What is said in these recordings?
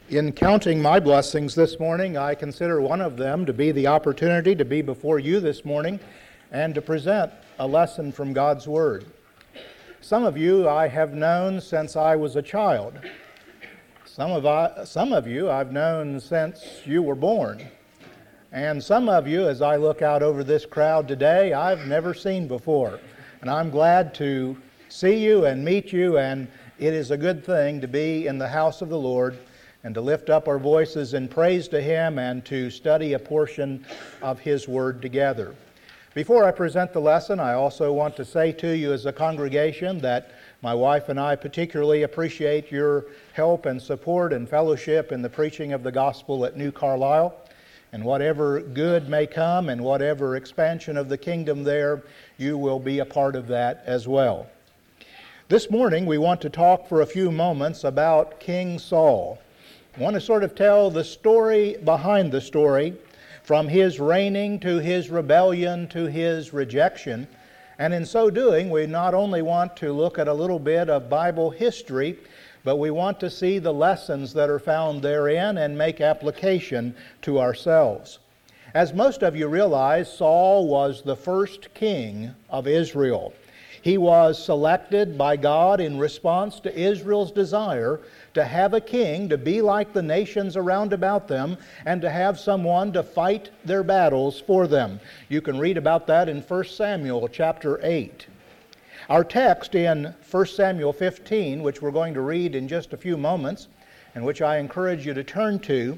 In counting my blessings this morning, I consider one of them to be the opportunity to be before you this morning and to present a lesson from God's Word. Some of you I have known since I was a child. Some of you I've known since you were born. And some of you, as I look out over this crowd today, I've never seen before. And I'm glad to see you and meet you, and it is a good thing to be in the house of the Lord and to lift up our voices in praise to Him and to study a portion of His Word together. Before I present the lesson, I also want to say to you as a congregation that my wife and I particularly appreciate your help and support and fellowship in the preaching of the gospel at New Carlisle. And whatever good may come and whatever expansion of the kingdom there, you will be a part of that as well. This morning we want to talk for a few moments about King Saul. I want to sort of tell the story behind the story, from his reigning to his rebellion to his rejection. And in so doing, we not only want to look at a little bit of Bible history, but we want to see the lessons that are found therein and make application to ourselves. As most of you realize, Saul was the first king of Israel. He was selected by God in response to Israel's desire to have a king to be like the nations around about them and to have someone to fight their battles for them. You can read about that in 1 Samuel chapter 8. Our text in 1 Samuel 15, which we're going to read in just a few moments, and which I encourage you to turn to,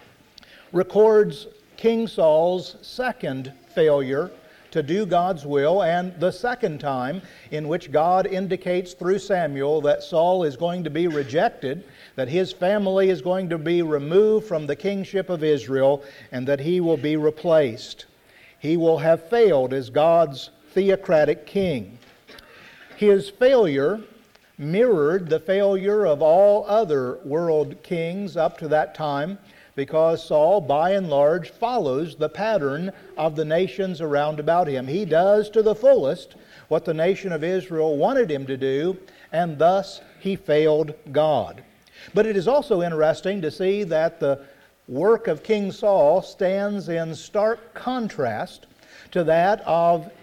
records King Saul's second failure to do God's will, and the second time in which God indicates through Samuel that Saul is going to be rejected, that his family is going to be removed from the kingship of Israel, and that he will be replaced. He will have failed as God's theocratic king. His failure mirrored the failure of all other world kings up to that time, because Saul, by and large, follows the pattern of the nations around about him. He does to the fullest what the nation of Israel wanted him to do, and thus he failed God. But it is also interesting to see that the work of King Saul stands in stark contrast to that of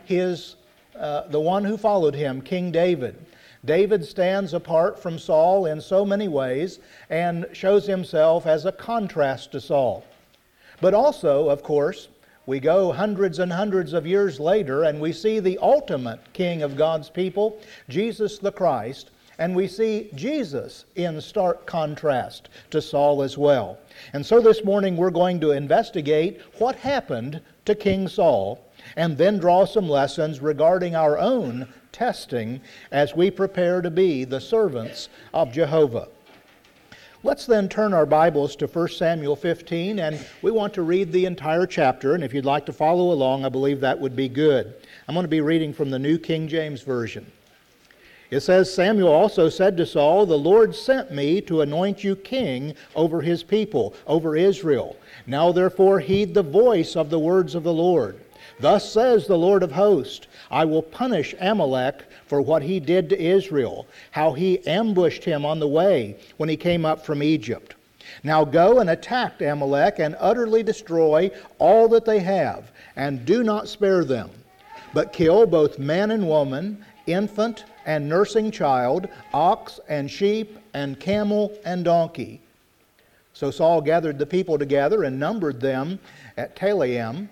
the one who followed him, King David. David stands apart from Saul in so many ways and shows himself as a contrast to Saul. But also, of course, we go hundreds and hundreds of years later and we see the ultimate king of God's people, Jesus the Christ, and we see Jesus in stark contrast to Saul as well. And so this morning we're going to investigate what happened to King Saul and then draw some lessons regarding our own testing as we prepare to be the servants of Jehovah. Let's then turn our Bibles to 1 Samuel 15, and we want to read the entire chapter, and if you'd like to follow along, I believe that would be good. I'm going to be reading from the New King James Version. It says, Samuel also said to Saul, "The Lord sent me to anoint you king over His people, over Israel. Now therefore heed the voice of the words of the Lord. Thus says the Lord of hosts, I will punish Amalek for what he did to Israel, how he ambushed him on the way when he came up from Egypt. Now go and attack Amalek and utterly destroy all that they have, and do not spare them, but kill both man and woman, infant and nursing child, ox and sheep and camel and donkey." So Saul gathered the people together and numbered them at Telaim,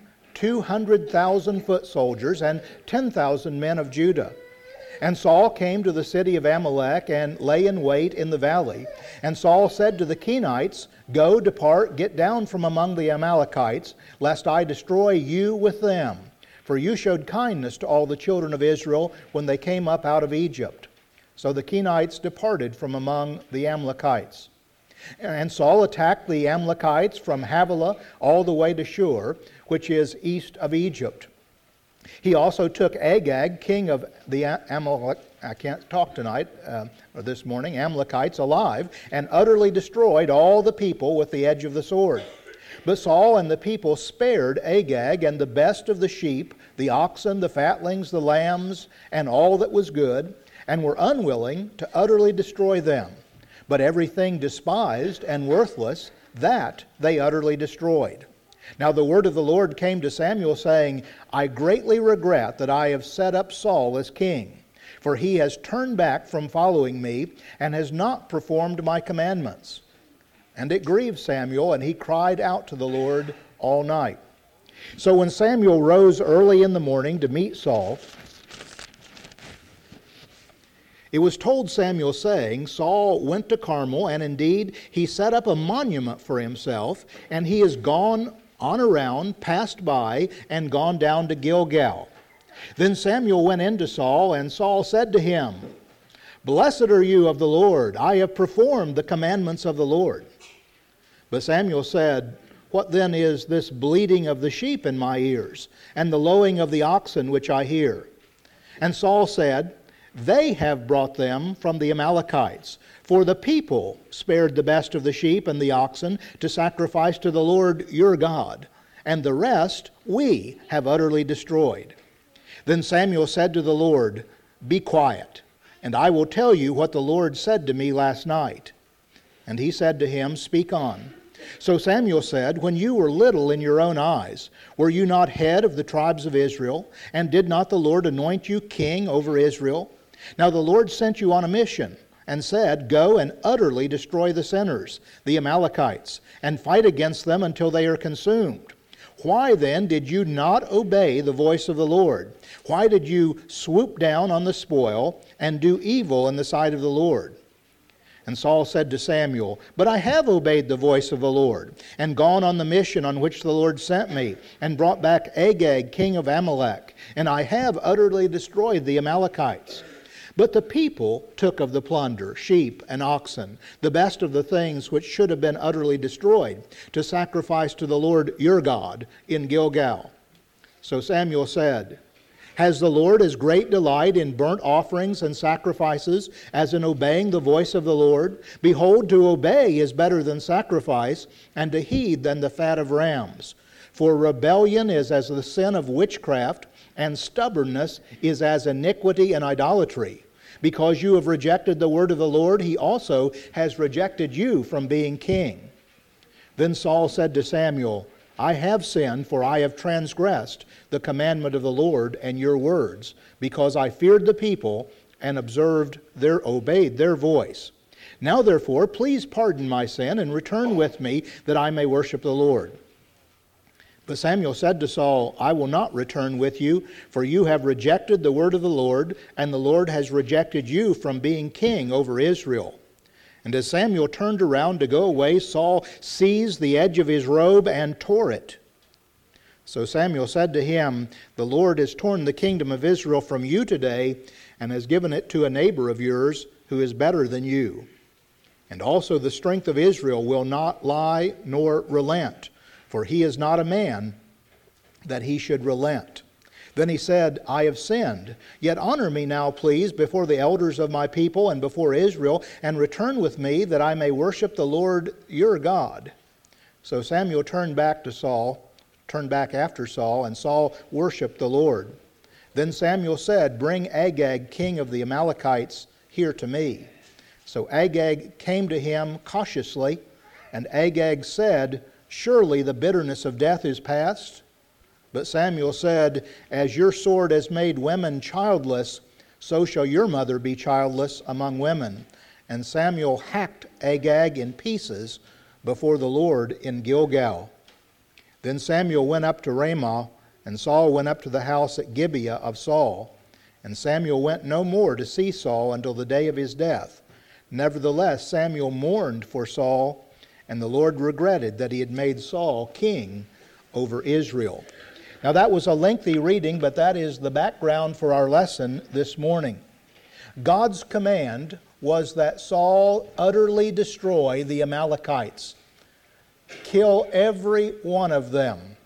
200,000 foot soldiers and 10,000 men of Judah. And Saul came to the city of Amalek and lay in wait in the valley. And Saul said to the Kenites, "Go, depart, get down from among the Amalekites, lest I destroy you with them. For you showed kindness to all the children of Israel when they came up out of Egypt." So the Kenites departed from among the Amalekites. And Saul attacked the Amalekites from Havilah all the way to Shur, which is east of Egypt. He also took Agag, king of the Amalekites alive, and utterly destroyed all the people with the edge of the sword. But Saul and the people spared Agag and the best of the sheep, the oxen, the fatlings, the lambs, and all that was good, and were unwilling to utterly destroy them. But everything despised and worthless, that they utterly destroyed. Now the word of the Lord came to Samuel, saying, I greatly regret that I have set up Saul as king, for he has turned back from following me, and has not performed my commandments. And it grieved Samuel, and he cried out to the Lord all night. So when Samuel rose early in the morning to meet Saul, it was told Samuel, saying, Saul went to Carmel, and indeed he set up a monument for himself, and he is gone on around, passed by, and gone down to Gilgal. Then Samuel went in to Saul, and Saul said to him, Blessed are you of the Lord, I have performed the commandments of the Lord. But Samuel said, What then is this bleating of the sheep in my ears, and the lowing of the oxen which I hear? And Saul said, They have brought them from the Amalekites, for the people spared the best of the sheep and the oxen to sacrifice to the Lord your God, and the rest we have utterly destroyed. Then Samuel said to the Lord, Be quiet, and I will tell you what the Lord said to me last night. And he said to him, Speak on. So Samuel said, When you were little in your own eyes, were you not head of the tribes of Israel? And did not the Lord anoint you king over Israel? Now the Lord sent you on a mission, and said, Go and utterly destroy the sinners, the Amalekites, and fight against them until they are consumed. Why then did you not obey the voice of the Lord? Why did you swoop down on the spoil and do evil in the sight of the Lord? And Saul said to Samuel, But I have obeyed the voice of the Lord, and gone on the mission on which the Lord sent me, and brought back Agag, king of Amalek, and I have utterly destroyed the Amalekites. But the people took of the plunder, sheep and oxen, the best of the things which should have been utterly destroyed, to sacrifice to the Lord your God in Gilgal. So Samuel said, Has the Lord as great delight in burnt offerings and sacrifices as in obeying the voice of the Lord? Behold, to obey is better than sacrifice, and to heed than the fat of rams. For rebellion is as the sin of witchcraft, and stubbornness is as iniquity and idolatry. Because you have rejected the word of the Lord, he also has rejected you from being king. Then Saul said to Samuel, I have sinned, for I have transgressed the commandment of the Lord and your words, because I feared the people and obeyed their voice. Now therefore, please pardon my sin and return with me, that I may worship the Lord. But Samuel said to Saul, I will not return with you, for you have rejected the word of the Lord, and the Lord has rejected you from being king over Israel. And as Samuel turned around to go away, Saul seized the edge of his robe and tore it. So Samuel said to him, The Lord has torn the kingdom of Israel from you today, and has given it to a neighbor of yours who is better than you. And also the strength of Israel will not lie nor relent, for he is not a man that he should relent. Then he said, I have sinned. Yet honor me now, please, before the elders of my people and before Israel, and return with me, that I may worship the Lord your God. So Samuel turned back after Saul, and Saul worshipped the Lord. Then Samuel said, Bring Agag, king of the Amalekites, here to me. So Agag came to him cautiously, and Agag said, Surely the bitterness of death is past. But Samuel said, As your sword has made women childless, so shall your mother be childless among women. And Samuel hacked Agag in pieces before the Lord in Gilgal. Then Samuel went up to Ramah, and Saul went up to the house at Gibeah of Saul. And Samuel went no more to see Saul until the day of his death. Nevertheless, Samuel mourned for Saul, and the Lord regretted that he had made Saul king over Israel. Now that was a lengthy reading, but that is the background for our lesson this morning. God's command was that Saul utterly destroy the Amalekites. Kill every one of them.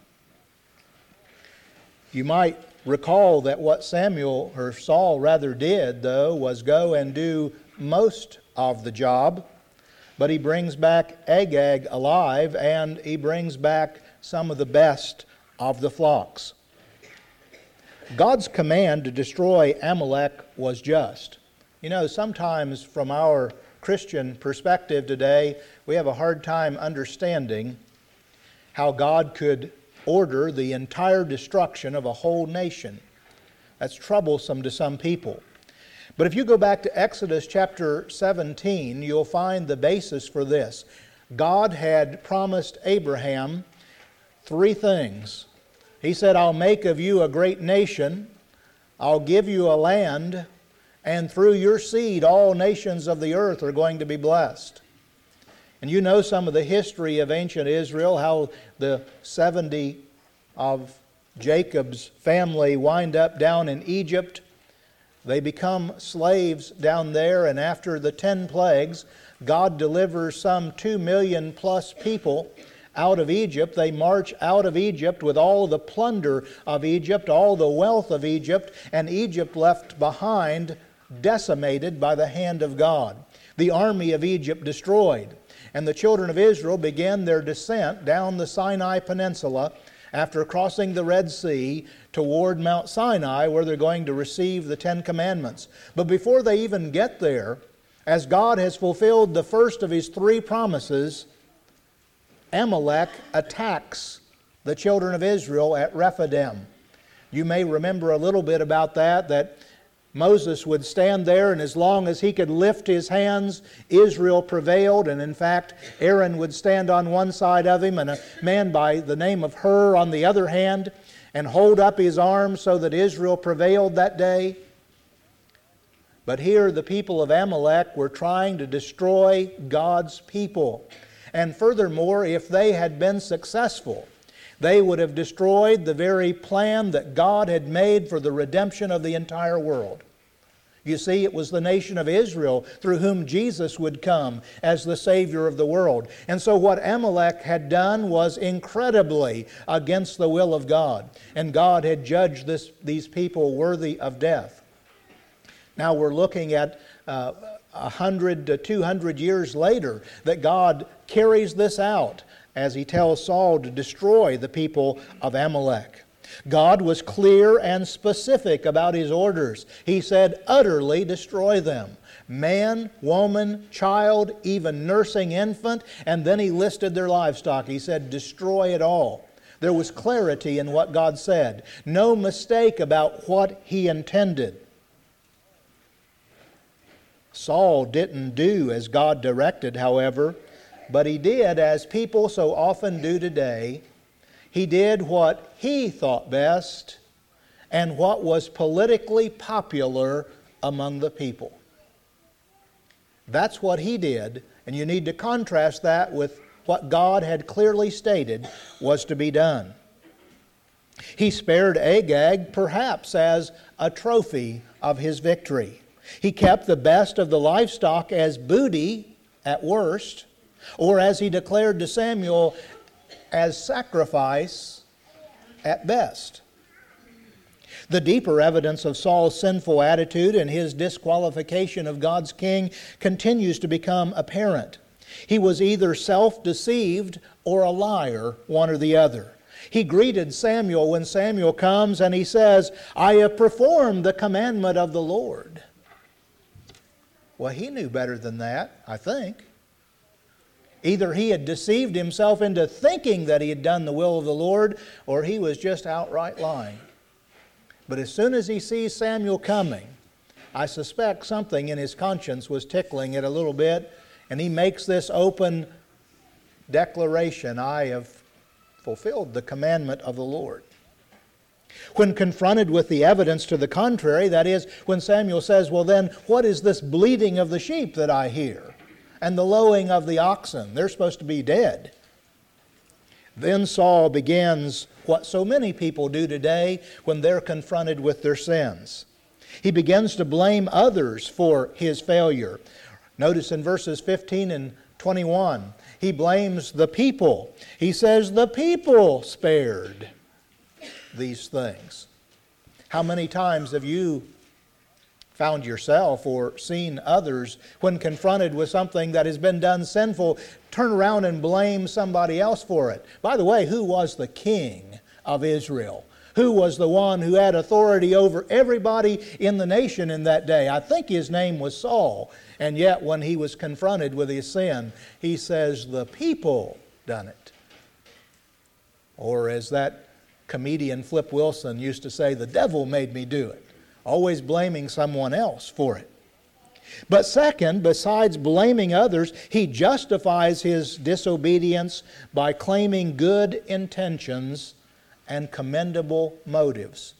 You might recall that what Saul did, though, was go and do most of the job. But he brings back Agag alive, and he brings back some of the best of the flocks. God's command to destroy Amalek was just. You know, sometimes from our Christian perspective today, we have a hard time understanding how God could order the entire destruction of a whole nation. That's troublesome to some people. But if you go back to Exodus chapter 17, you'll find the basis for this. God had promised Abraham 3 things. He said, I'll make of you a great nation, I'll give you a land, and through your seed all nations of the earth are going to be blessed. And you know some of the history of ancient Israel, how the 70 of Jacob's family wind up down in Egypt. They become slaves down there, and after the 10 plagues, God delivers some 2 million plus people out of Egypt. They march out of Egypt with all the plunder of Egypt, all the wealth of Egypt, and Egypt left behind decimated by the hand of God. The army of Egypt destroyed. And the children of Israel began their descent down the Sinai Peninsula after crossing the Red Sea toward Mount Sinai, where they're going to receive the 10 Commandments. But before they even get there, as God has fulfilled the first of His 3 promises, Amalek attacks the children of Israel at Rephidim. You may remember a little bit about that Moses would stand there, and as long as he could lift his hands, Israel prevailed. And in fact, Aaron would stand on one side of him, and a man by the name of Hur on the other hand, and hold up his arms so that Israel prevailed that day. But here the people of Amalek were trying to destroy God's people. And furthermore, if they had been successful, they would have destroyed the very plan that God had made for the redemption of the entire world. You see, it was the nation of Israel through whom Jesus would come as the Savior of the world. And so what Amalek had done was incredibly against the will of God. And God had judged these people worthy of death. Now we're looking at 100 to 200 years later that God carries this out as He tells Saul to destroy the people of Amalek. God was clear and specific about His orders. He said, utterly destroy them. Man, woman, child, even nursing infant, and then He listed their livestock. He said, destroy it all. There was clarity in what God said. No mistake about what He intended. Saul didn't do as God directed, however, but he did, as people so often do today, he did what he thought best and what was politically popular among the people. That's what he did, and you need to contrast that with what God had clearly stated was to be done. He spared Agag perhaps as a trophy of his victory. He kept the best of the livestock as booty at worst, or as he declared to Samuel, as sacrifice at best. The deeper evidence of Saul's sinful attitude and his disqualification of God's king continues to become apparent. He was either self-deceived or a liar, one or the other. He greeted Samuel when Samuel comes and he says, I have performed the commandment of the Lord. Well, he knew better than that, I think. Either he had deceived himself into thinking that he had done the will of the Lord, or he was just outright lying. But as soon as he sees Samuel coming, I suspect something in his conscience was tickling it a little bit, and he makes this open declaration, I have fulfilled the commandment of the Lord. When confronted with the evidence to the contrary, that is, when Samuel says, well then, what is this bleating of the sheep that I hear? And the lowing of the oxen, they're supposed to be dead. Then Saul begins what so many people do today when they're confronted with their sins. He begins to blame others for his failure. Notice in verses 15 and 21, he blames the people. He says, the people spared these things. How many times have you found yourself or seen others, when confronted with something that has been done sinful, turn around and blame somebody else for it? By the way, who was the king of Israel? Who was the one who had authority over everybody in the nation in that day? I think his name was Saul. And yet when he was confronted with his sin, he says, the people done it. Or as that comedian Flip Wilson used to say, the devil made me do it. Always blaming someone else for it. But second, besides blaming others, he justifies his disobedience by claiming good intentions and commendable motives.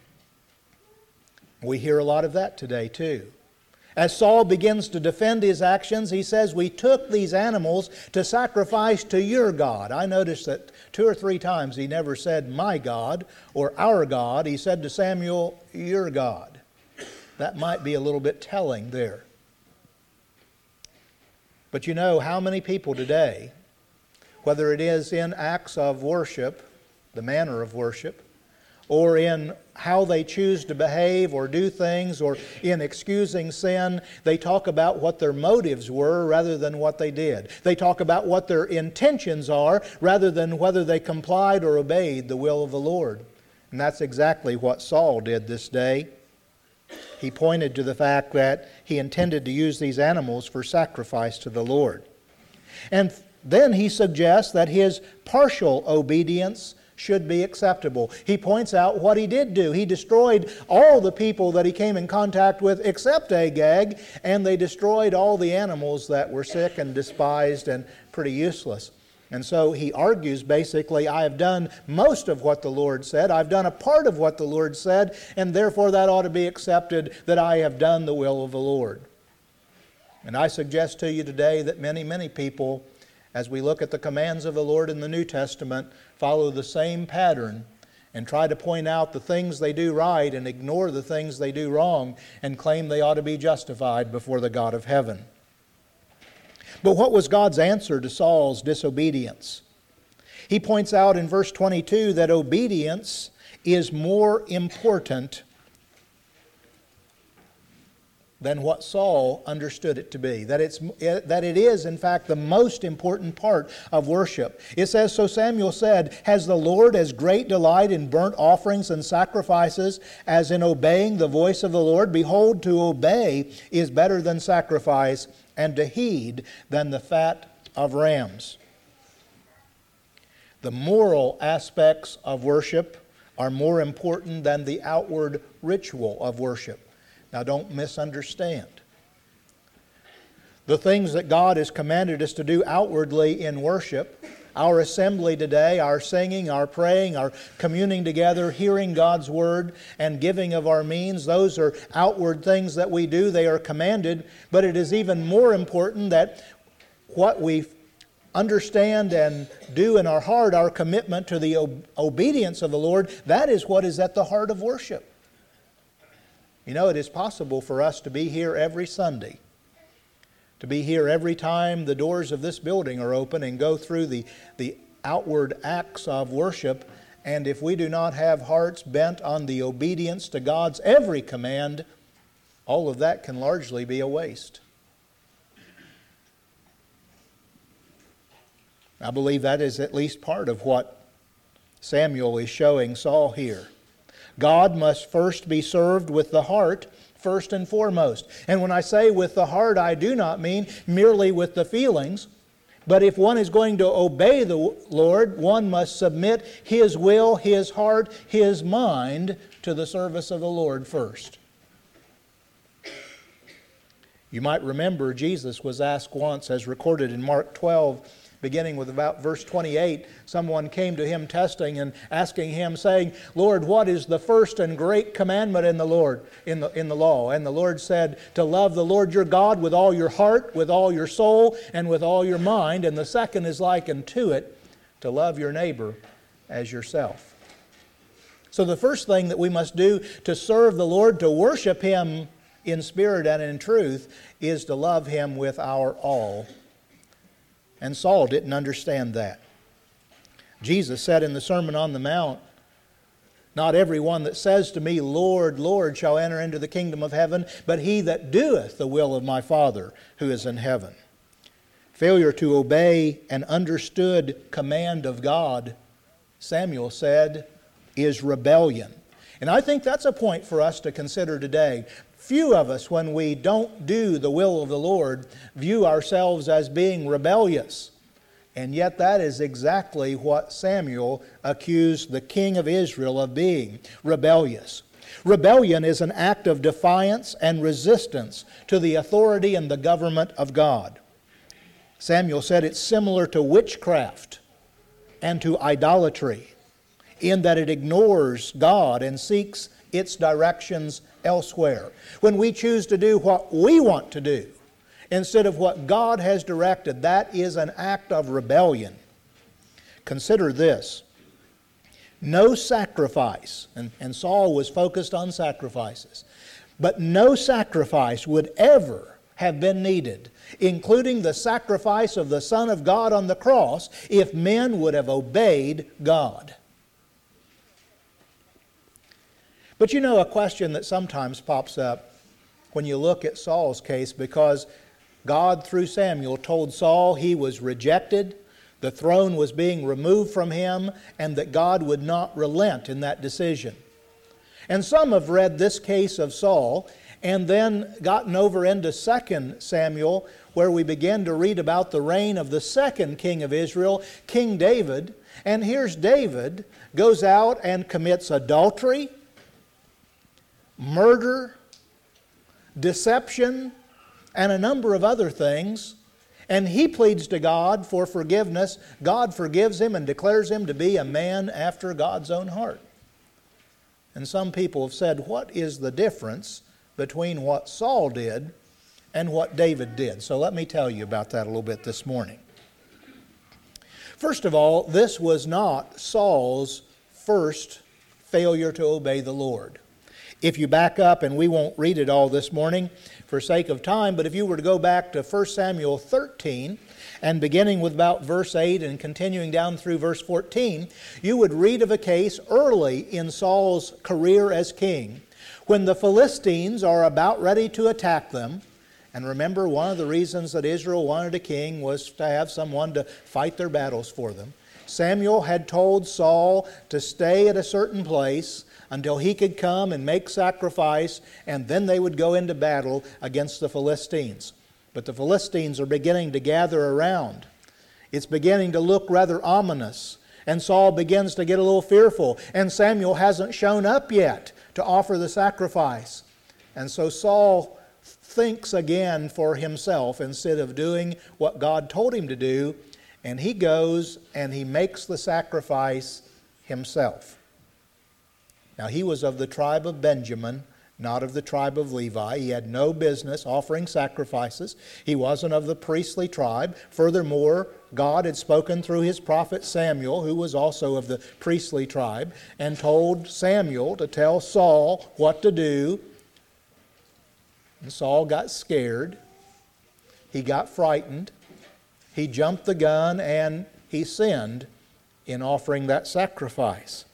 We hear a lot of that today too. As Saul begins to defend his actions, he says, we took these animals to sacrifice to your God. I noticed that 2 or 3 times he never said my God or our God. He said to Samuel, your God. That might be a little bit telling there. But you know how many people today, whether it is in acts of worship, the manner of worship, or in how they choose to behave or do things, or in excusing sin, they talk about what their motives were rather than what they did. They talk about what their intentions are rather than whether they complied or obeyed the will of the Lord. And that's exactly what Saul did this day. He pointed to the fact that he intended to use these animals for sacrifice to the Lord. And then he suggests that his partial obedience should be acceptable. He points out what he did do. He destroyed all the people that he came in contact with except Agag, and they destroyed all the animals that were sick and despised and pretty useless. And so he argues basically, I have done most of what the Lord said. I've done a part of what the Lord said, and therefore that ought to be accepted, that I have done the will of the Lord. And I suggest to you today that many people, as we look at the commands of the Lord in the New Testament, follow the same pattern and try to point out the things they do right and ignore the things they do wrong and claim they ought to be justified before the God of heaven. But what was God's answer to Saul's disobedience? He points out in verse 22 that obedience is more important than what Saul understood it to be. That it is, in fact, the most important part of worship. It says, so Samuel said, has the Lord as great delight in burnt offerings and sacrifices as in obeying the voice of the Lord? Behold, to obey is better than sacrifice, and to heed than the fat of rams. The moral aspects of worship are more important than the outward ritual of worship. Now don't misunderstand. The things that God has commanded us to do outwardly in worship, our assembly today, our singing, our praying, our communing together, hearing God's Word, and giving of our means, those are outward things that we do. They are commanded. But it is even more important that what we understand and do in our heart, our commitment to the obedience of the Lord, that is what is at the heart of worship. You know, it is possible for us to be here every Sunday, to be here every time the doors of this building are open and go through the outward acts of worship, and if we do not have hearts bent on the obedience to God's every command, all of that can largely be a waste. I believe that is at least part of what Samuel is showing Saul here. God must first be served with the heart, first and foremost. And when I say with the heart, I do not mean merely with the feelings. But if one is going to obey the Lord, one must submit his will, his heart, his mind to the service of the Lord first. You might remember Jesus was asked once, as recorded in Mark 12, beginning with about verse 28, someone came to him testing and asking him, saying, Lord, what is the first and great commandment in the law? And the Lord said, to love the Lord your God with all your heart, with all your soul, and with all your mind. And the second is likened to it, to love your neighbor as yourself. So the first thing that we must do to serve the Lord, to worship Him in spirit and in truth, is to love Him with our all. And Saul didn't understand that. Jesus said in the Sermon on the Mount, not everyone that says to me, Lord, Lord, shall enter into the kingdom of heaven, but he that doeth the will of my Father who is in heaven. Failure to obey an understood command of God, Samuel said, is rebellion. And I think that's a point for us to consider today. Few of us, when we don't do the will of the Lord, view ourselves as being rebellious. And yet that is exactly what Samuel accused the king of Israel of being, rebellious. Rebellion is an act of defiance and resistance to the authority and the government of God. Samuel said it's similar to witchcraft and to idolatry, in that it ignores God and seeks its directions elsewhere. When we choose to do what we want to do instead of what God has directed, that is an act of rebellion. Consider this. No sacrifice, and Saul was focused on sacrifices, but no sacrifice would ever have been needed, including the sacrifice of the Son of God on the cross, if men would have obeyed God. But you know, a question that sometimes pops up when you look at Saul's case, because God through Samuel told Saul he was rejected, the throne was being removed from him, and that God would not relent in that decision. And some have read this case of Saul and then gotten over into 2 Samuel, where we begin to read about the reign of the second king of Israel, King David. And here's David goes out and commits adultery, murder, deception, and a number of other things. And he pleads to God for forgiveness. God forgives him and declares him to be a man after God's own heart. And some people have said, what is the difference between what Saul did and what David did? So let me tell you about that a little bit this morning. First of all, this was not Saul's first failure to obey the Lord. If you back up, and we won't read it all this morning for sake of time, but if you were to go back to 1 Samuel 13, and beginning with about verse 8 and continuing down through verse 14, you would read of a case early in Saul's career as king, when the Philistines are about ready to attack them. And remember, one of the reasons that Israel wanted a king was to have someone to fight their battles for them. Samuel had told Saul to stay at a certain place until he could come and make sacrifice, and then they would go into battle against the Philistines. But the Philistines are beginning to gather around. It's beginning to look rather ominous, and Saul begins to get a little fearful, and Samuel hasn't shown up yet to offer the sacrifice. And so Saul thinks again for himself instead of doing what God told him to do, and he goes and he makes the sacrifice himself. Now, he was of the tribe of Benjamin, not of the tribe of Levi. He had no business offering sacrifices. He wasn't of the priestly tribe. Furthermore, God had spoken through his prophet Samuel, who was also of the priestly tribe, and told Samuel to tell Saul what to do. And Saul got scared. He got frightened. He jumped the gun, and he sinned in offering that sacrifice.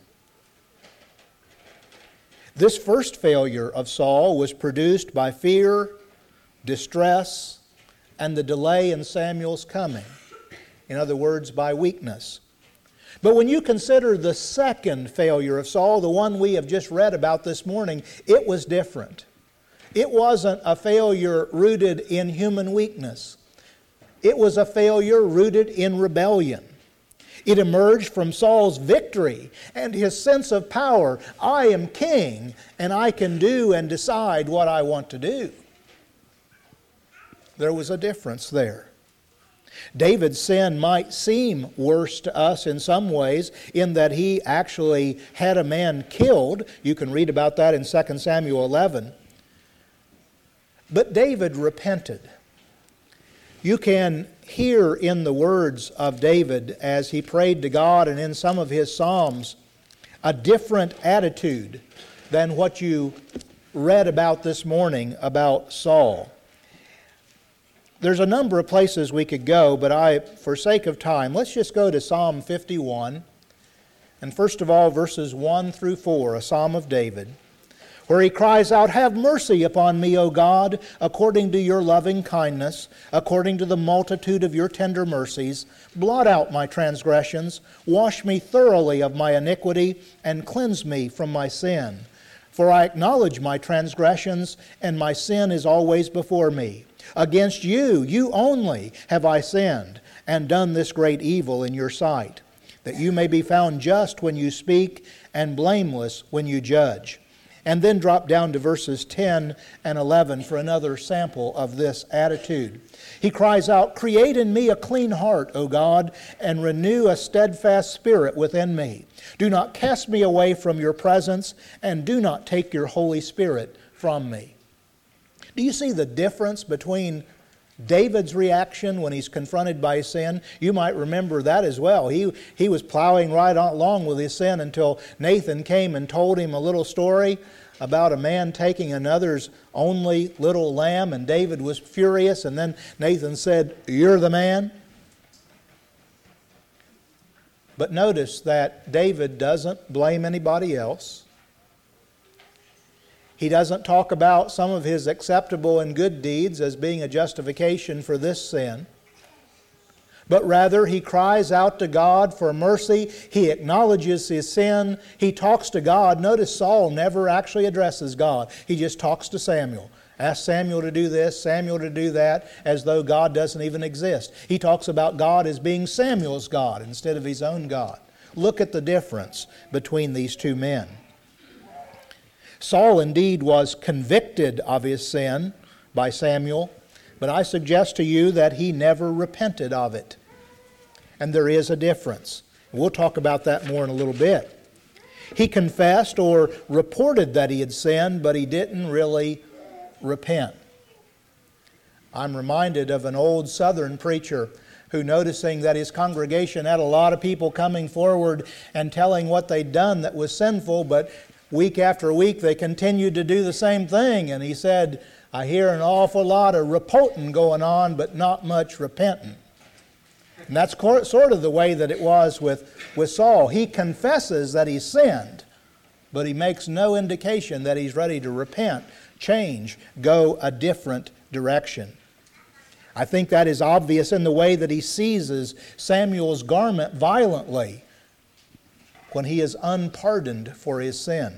This first failure of Saul was produced by fear, distress, and the delay in Samuel's coming. In other words, by weakness. But when you consider the second failure of Saul, the one we have just read about this morning, it was different. It wasn't a failure rooted in human weakness. It was a failure rooted in rebellion. It emerged from Saul's victory and his sense of power. I am king, and I can do and decide what I want to do. There was a difference there. David's sin might seem worse to us in some ways, in that he actually had a man killed. You can read about that in 2 Samuel 11. But David repented. You can hear in the words of David as he prayed to God and in some of his Psalms a different attitude than what you read about this morning about Saul. There's a number of places we could go, but for sake of time, let's just go to Psalm 51. And first of all, verses 1 through 4, a Psalm of David, where he cries out, "Have mercy upon me, O God, according to your loving kindness, according to the multitude of your tender mercies. Blot out my transgressions, wash me thoroughly of my iniquity, and cleanse me from my sin. For I acknowledge my transgressions, and my sin is always before me. Against you, you only, have I sinned, and done this great evil in your sight, that you may be found just when you speak, and blameless when you judge." And then drop down to verses 10 and 11 for another sample of this attitude. He cries out, "Create in me a clean heart, O God, and renew a steadfast spirit within me. Do not cast me away from your presence, and do not take your Holy Spirit from me." Do you see the difference between David's reaction when he's confronted by sin? You might remember that as well. He was plowing right along with his sin until Nathan came and told him a little story about a man taking another's only little lamb, and David was furious, and then Nathan said, "You're the man." But notice that David doesn't blame anybody else. He doesn't talk about some of his acceptable and good deeds as being a justification for this sin. But rather, he cries out to God for mercy. He acknowledges his sin. He talks to God. Notice Saul never actually addresses God. He just talks to Samuel. Ask Samuel to do this, Samuel to do that, as though God doesn't even exist. He talks about God as being Samuel's God instead of his own God. Look at the difference between these two men. Saul indeed was convicted of his sin by Samuel, but I suggest to you that he never repented of it. And there is a difference. We'll talk about that more in a little bit. He confessed or reported that he had sinned, but he didn't really repent. I'm reminded of an old Southern preacher who, noticing that his congregation had a lot of people coming forward and telling what they'd done that was sinful, but week after week they continued to do the same thing. And he said, "I hear an awful lot of reporting going on, but not much repenting." And that's sort of the way that it was with Saul. He confesses that he sinned, but he makes no indication that he's ready to repent, change, go a different direction. I think that is obvious in the way that he seizes Samuel's garment violently when he is unpardoned for his sin.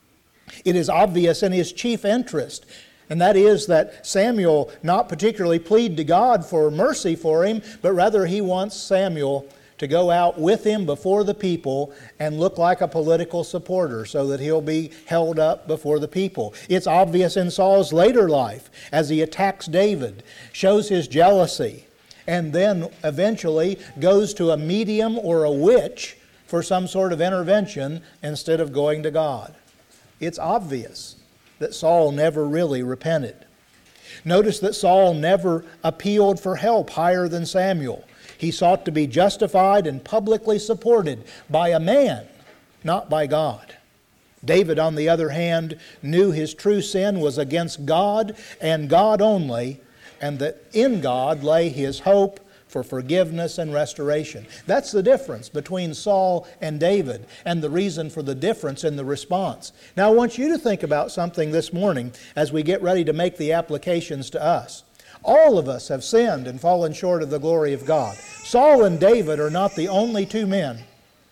It is obvious in his chief interest, and that is that Samuel not particularly plead to God for mercy for him, but rather he wants Samuel to go out with him before the people and look like a political supporter so that he'll be held up before the people. It's obvious in Saul's later life as he attacks David, shows his jealousy, and then eventually goes to a medium or a witch for some sort of intervention instead of going to God. It's obvious that Saul never really repented. Notice that Saul never appealed for help higher than Samuel. He sought to be justified and publicly supported by a man, not by God. David, on the other hand, knew his true sin was against God and God only, and that in God lay his hope for forgiveness and restoration. That's the difference between Saul and David, and the reason for the difference in the response. Now I want you to think about something this morning as we get ready to make the applications to us. All of us have sinned and fallen short of the glory of God. Saul and David are not the only two men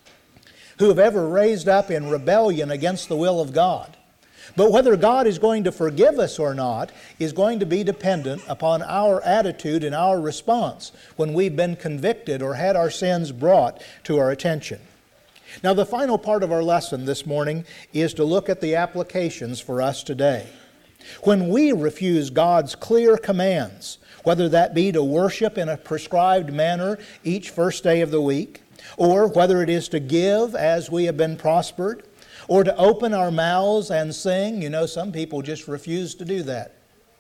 who have ever raised up in rebellion against the will of God. But whether God is going to forgive us or not is going to be dependent upon our attitude and our response when we've been convicted or had our sins brought to our attention. Now, the final part of our lesson this morning is to look at the applications for us today. When we refuse God's clear commands, whether that be to worship in a prescribed manner each first day of the week, or whether it is to give as we have been prospered, or to open our mouths and sing. You know, some people just refuse to do that.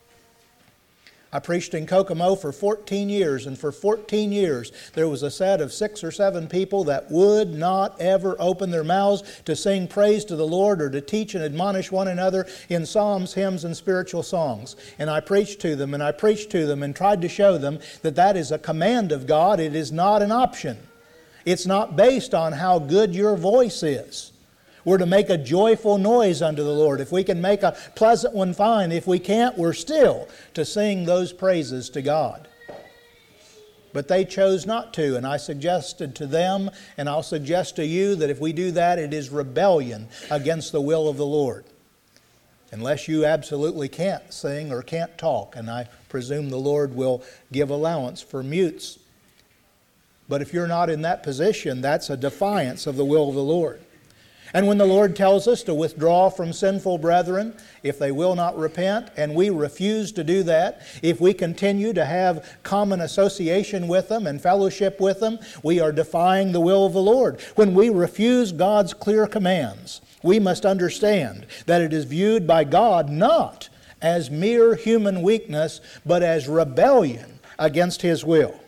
I preached in Kokomo for 14 years, and for 14 years there was a set of 6 or 7 people that would not ever open their mouths to sing praise to the Lord or to teach and admonish one another in psalms, hymns, and spiritual songs. And I preached to them, and I preached to them, and tried to show them that that is a command of God. It is not an option. It's not based on how good your voice is. we're to make a joyful noise unto the Lord. If we can make a pleasant one, fine. If we can't, we're still to sing those praises to God. But they chose not to, and I suggested to them, and I'll suggest to you, that if we do that, it is rebellion against the will of the Lord. Unless you absolutely can't sing or can't talk, and I presume the Lord will give allowance for mutes. But if you're not in that position, that's a defiance of the will of the Lord. And when the Lord tells us to withdraw from sinful brethren, if they will not repent, and we refuse to do that, if we continue to have common association with them and fellowship with them, we are defying the will of the Lord. When we refuse God's clear commands, we must understand that it is viewed by God not as mere human weakness, but as rebellion against His will.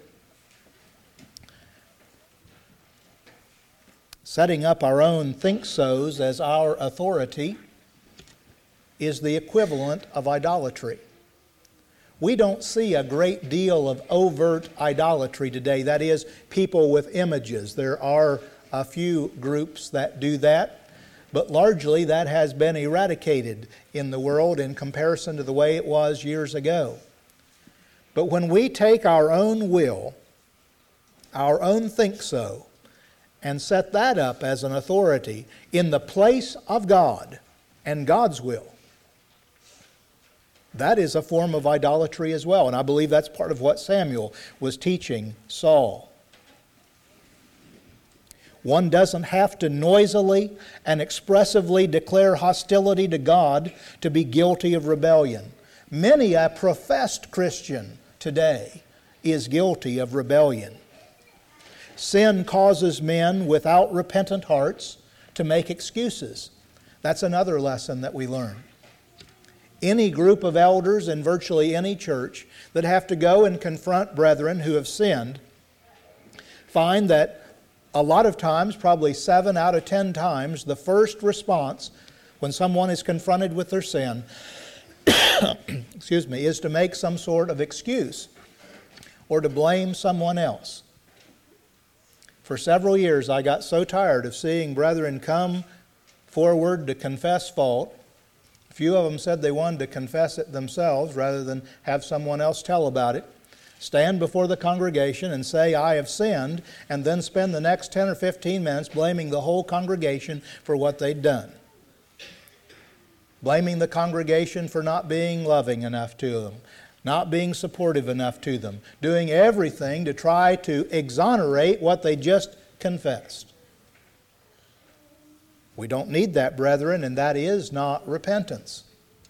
Setting up our own think-sos as our authority is the equivalent of idolatry. We don't see a great deal of overt idolatry today. That is, people with images. There are a few groups that do that, but largely that has been eradicated in the world in comparison to the way it was years ago. But when we take our own will, our own think-so, and set that up as an authority in the place of God and God's will, that is a form of idolatry as well. And I believe that's part of what Samuel was teaching Saul. One doesn't have to noisily and expressively declare hostility to God to be guilty of rebellion. Many a professed Christian today is guilty of rebellion. Sin causes men without repentant hearts to make excuses. That's another lesson that we learn. Any group of elders in virtually any church that have to go and confront brethren who have sinned find that a lot of times, probably 7 out of 10 times, the first response when someone is confronted with their sin is to make some sort of excuse or to blame someone else. For several years, I got so tired of seeing brethren come forward to confess fault. A few of them said they wanted to confess it themselves rather than have someone else tell about it. Stand before the congregation and say, I have sinned, and then spend the next 10 or 15 minutes blaming the whole congregation for what they'd done. Blaming the congregation for not being loving enough to them, not being supportive enough to them, doing everything to try to exonerate what they just confessed. We don't need that, brethren, and that is not repentance.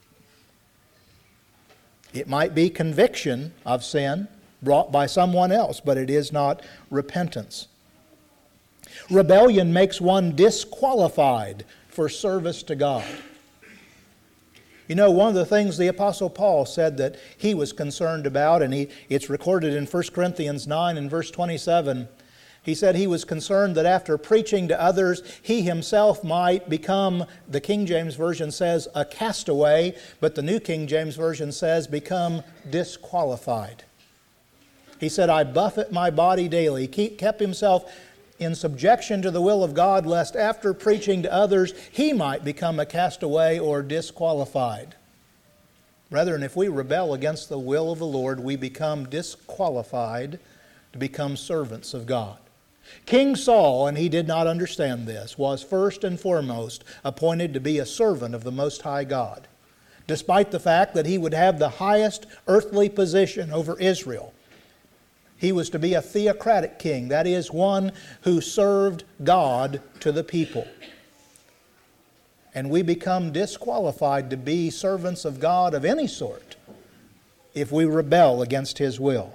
It might be conviction of sin brought by someone else, but it is not repentance. Rebellion makes one disqualified for service to God. You know, one of the things the Apostle Paul said that he was concerned about, and it's recorded in 1 Corinthians 9 and verse 27, he said he was concerned that after preaching to others, he himself might become, the King James Version says, a castaway, but the New King James Version says, become disqualified. He said, I buffet my body daily. He kept himself in subjection to the will of God, lest after preaching to others, he might become a castaway or disqualified. Brethren, if we rebel against the will of the Lord, we become disqualified to become servants of God. King Saul, and he did not understand this, was first and foremost appointed to be a servant of the Most High God, despite the fact that he would have the highest earthly position over Israel. He was to be a theocratic king, that is, one who served God to the people. And we become disqualified to be servants of God of any sort if we rebel against His will.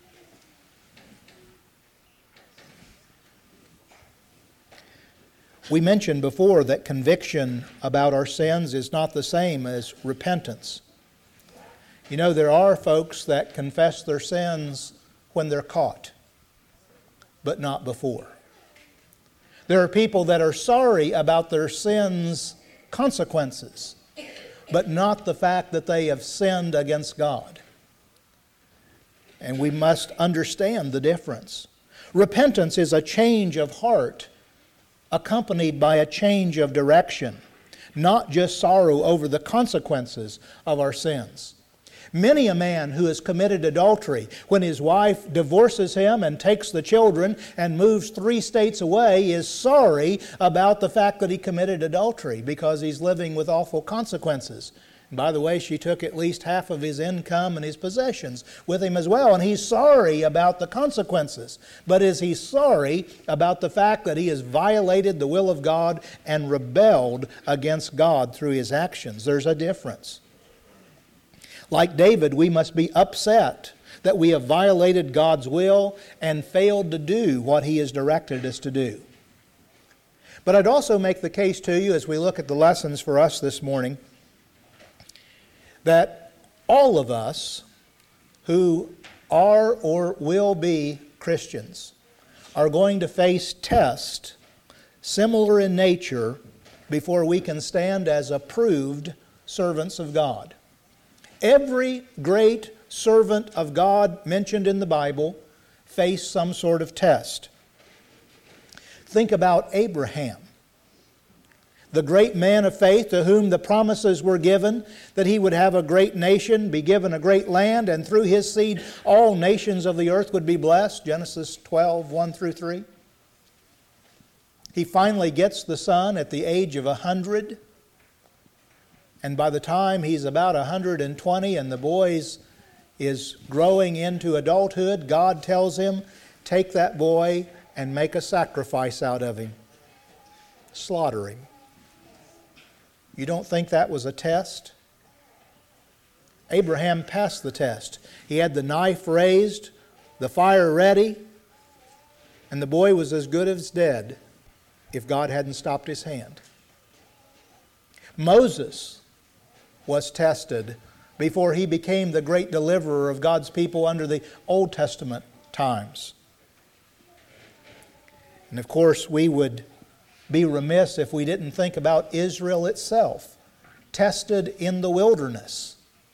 We mentioned before that conviction about our sins is not the same as repentance. You know, there are folks that confess their sins when they're caught, but not before. There are people that are sorry about their sins' consequences, but not the fact that they have sinned against God. And we must understand the difference. Repentance is a change of heart accompanied by a change of direction, not just sorrow over the consequences of our sins. Many a man who has committed adultery, when his wife divorces him and takes the children and moves 3 states away, is sorry about the fact that he committed adultery because he's living with awful consequences. And by the way, she took at least half of his income and his possessions with him as well, and he's sorry about the consequences. But is he sorry about the fact that he has violated the will of God and rebelled against God through his actions? There's a difference. Like David, we must be upset that we have violated God's will and failed to do what He has directed us to do. But I'd also make the case to you as we look at the lessons for us this morning that all of us who are or will be Christians are going to face tests similar in nature before we can stand as approved servants of God. Every great servant of God mentioned in the Bible faced some sort of test. Think about Abraham, the great man of faith to whom the promises were given that he would have a great nation, be given a great land, and through his seed all nations of the earth would be blessed. Genesis 12, 1 through 3. He finally gets the son at the age of 100. And by the time he's about 120 and the boy is growing into adulthood, God tells him, take that boy and make a sacrifice out of him. Slaughter him. You don't think that was a test? Abraham passed the test. He had the knife raised, the fire ready, and the boy was as good as dead if God hadn't stopped his hand. Moses was tested before he became the great deliverer of God's people under the Old Testament times. And of course, we would be remiss if we didn't think about Israel itself, tested in the wilderness.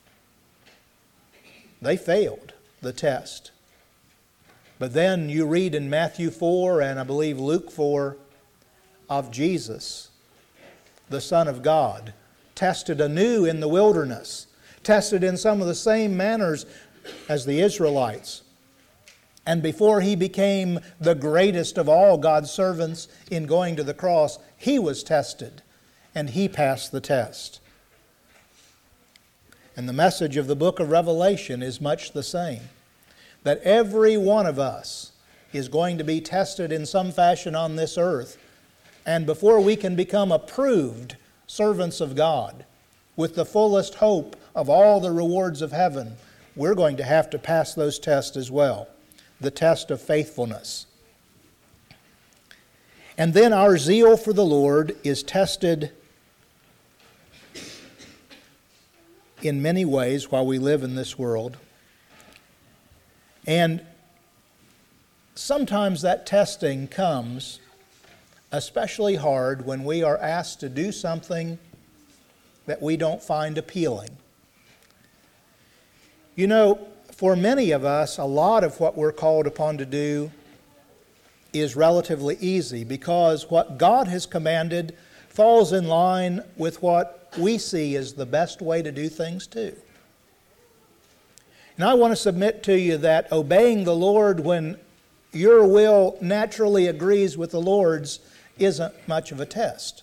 They failed the test. But then you read in Matthew 4 and I believe Luke 4 of Jesus, the Son of God, tested anew in the wilderness, tested in some of the same manners as the Israelites. And before He became the greatest of all God's servants in going to the cross, He was tested, and He passed the test. And the message of the book of Revelation is much the same, that every one of us is going to be tested in some fashion on this earth, and before we can become approved servants of God, with the fullest hope of all the rewards of heaven, we're going to have to pass those tests as well. The test of faithfulness. And then our zeal for the Lord is tested in many ways while we live in this world. And sometimes that testing comes especially hard when we are asked to do something that we don't find appealing. You know, for many of us, a lot of what we're called upon to do is relatively easy because what God has commanded falls in line with what we see as the best way to do things too. And I want to submit to you that obeying the Lord when your will naturally agrees with the Lord's isn't much of a test.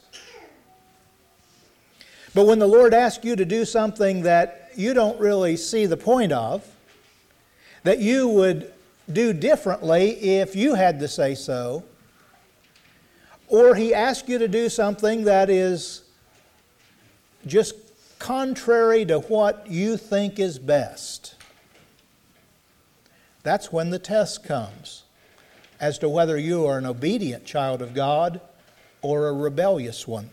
But when the Lord asks you to do something that you don't really see the point of, that you would do differently if you had to say so, or He asks you to do something that is just contrary to what you think is best, that's when the test comes as to whether you are an obedient child of God or a rebellious one.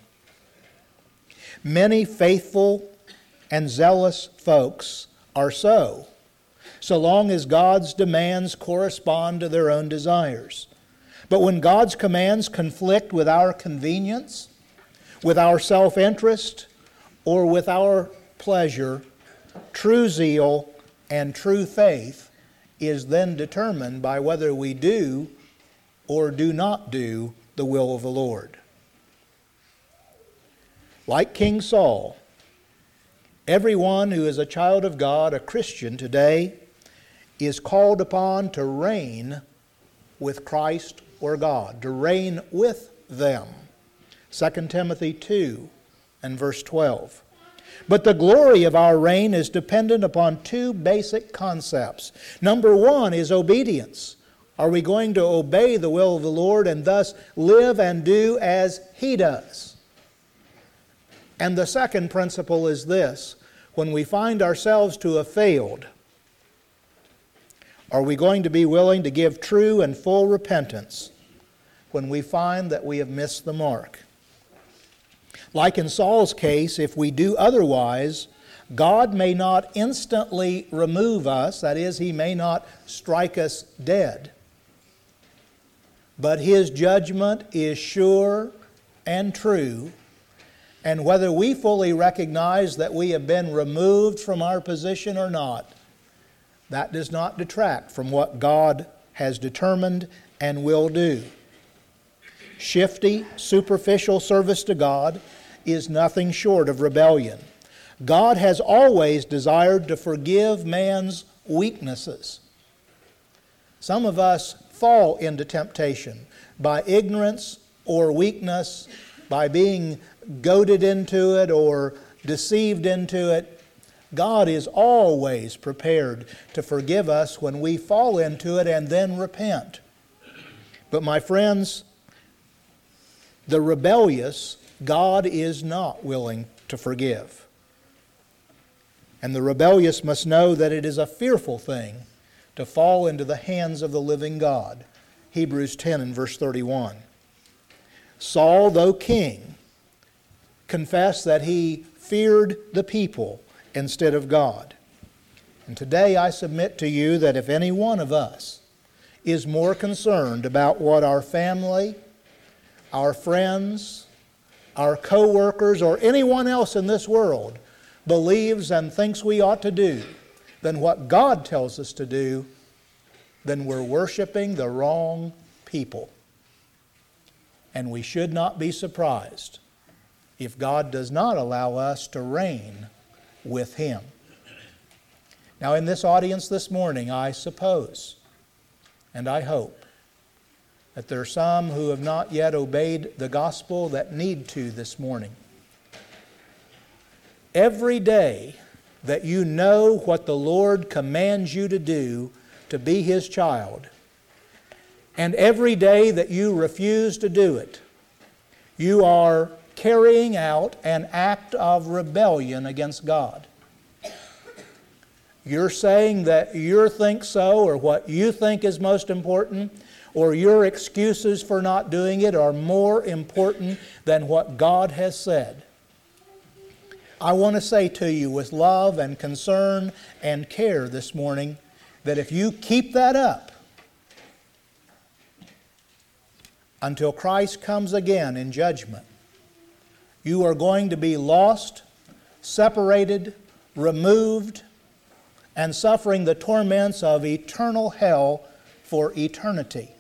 Many faithful and zealous folks are so long as God's demands correspond to their own desires. But when God's commands conflict with our convenience, with our self-interest, or with our pleasure, true zeal and true faith is then determined by whether we do or do not do the will of the Lord. Like King Saul, everyone who is a child of God, a Christian today, is called upon to reign with Christ or God, to reign with them. 2 Timothy 2 and verse 12. But the glory of our reign is dependent upon two basic concepts. Number one is obedience. Are we going to obey the will of the Lord and thus live and do as He does? And the second principle is this: when we find ourselves to have failed, are we going to be willing to give true and full repentance when we find that we have missed the mark? Like in Saul's case, if we do otherwise, God may not instantly remove us, that is, He may not strike us dead. But His judgment is sure and true, and whether we fully recognize that we have been removed from our position or not, that does not detract from what God has determined and will do. Shifty, superficial service to God is nothing short of rebellion. God has always desired to forgive man's weaknesses. Some of us fall into temptation by ignorance or weakness, by being goaded into it or deceived into it. God is always prepared to forgive us when we fall into it and then repent. But my friends, the rebellious, God is not willing to forgive. And the rebellious must know that it is a fearful thing to fall into the hands of the living God. Hebrews 10 and verse 31. Saul, though king, confessed that he feared the people instead of God. And today I submit to you that if any one of us is more concerned about what our family, our friends, our co-workers, or anyone else in this world believes and thinks we ought to do than what God tells us to do, then we're worshiping the wrong people. And we should not be surprised if God does not allow us to reign with Him. Now, in this audience this morning, I suppose and I hope that there are some who have not yet obeyed the gospel that need to this morning. Every day that you know what the Lord commands you to do to be His child, and every day that you refuse to do it, you are carrying out an act of rebellion against God. You're saying that you think so, or what you think is most important, or your excuses for not doing it are more important than what God has said. I want to say to you with love and concern and care this morning that if you keep that up until Christ comes again in judgment, you are going to be lost, separated, removed, and suffering the torments of eternal hell for eternity.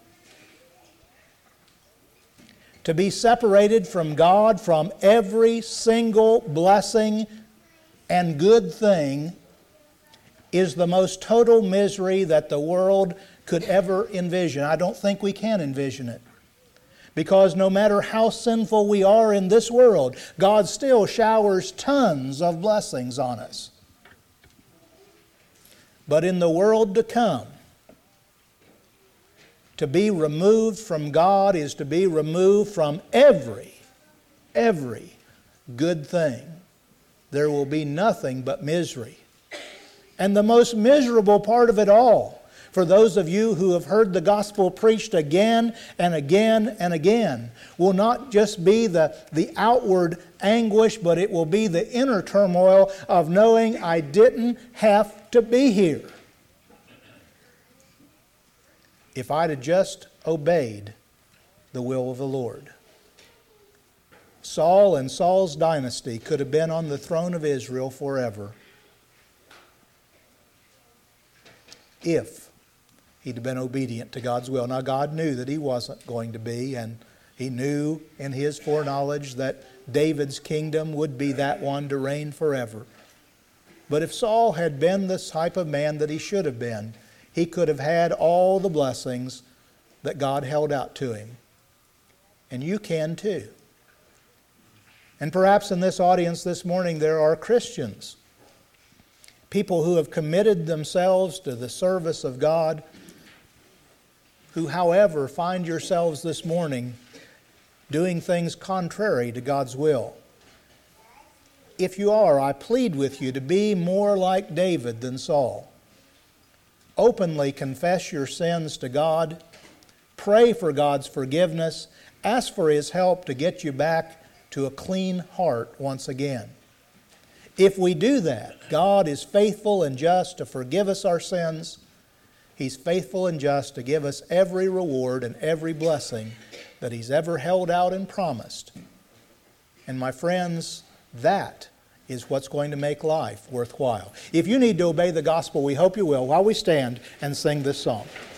To be separated from God, from every single blessing and good thing, is the most total misery that the world could ever envision. I don't think we can envision it. Because no matter how sinful we are in this world, God still showers tons of blessings on us. But in the world to come, to be removed from God is to be removed from every good thing. There will be nothing but misery. And the most miserable part of it all, for those of you who have heard the gospel preached again and again and again, will not just be the outward anguish, but it will be the inner turmoil of knowing I didn't have to be here. If I'd have just obeyed the will of the Lord. Saul and Saul's dynasty could have been on the throne of Israel forever if he'd been obedient to God's will. Now, God knew that he wasn't going to be, and He knew in his foreknowledge that David's kingdom would be that one to reign forever. But if Saul had been the type of man that he should have been, he could have had all the blessings that God held out to him. And you can too. And perhaps in this audience this morning there are Christians, people who have committed themselves to the service of God, who, however, find yourselves this morning doing things contrary to God's will. If you are, I plead with you to be more like David than Saul. Openly confess your sins to God. Pray for God's forgiveness. Ask for His help to get you back to a clean heart once again. If we do that, God is faithful and just to forgive us our sins. He's faithful and just to give us every reward and every blessing that He's ever held out and promised. And my friends, that is what's going to make life worthwhile. If you need to obey the gospel, we hope you will, while we stand and sing this song.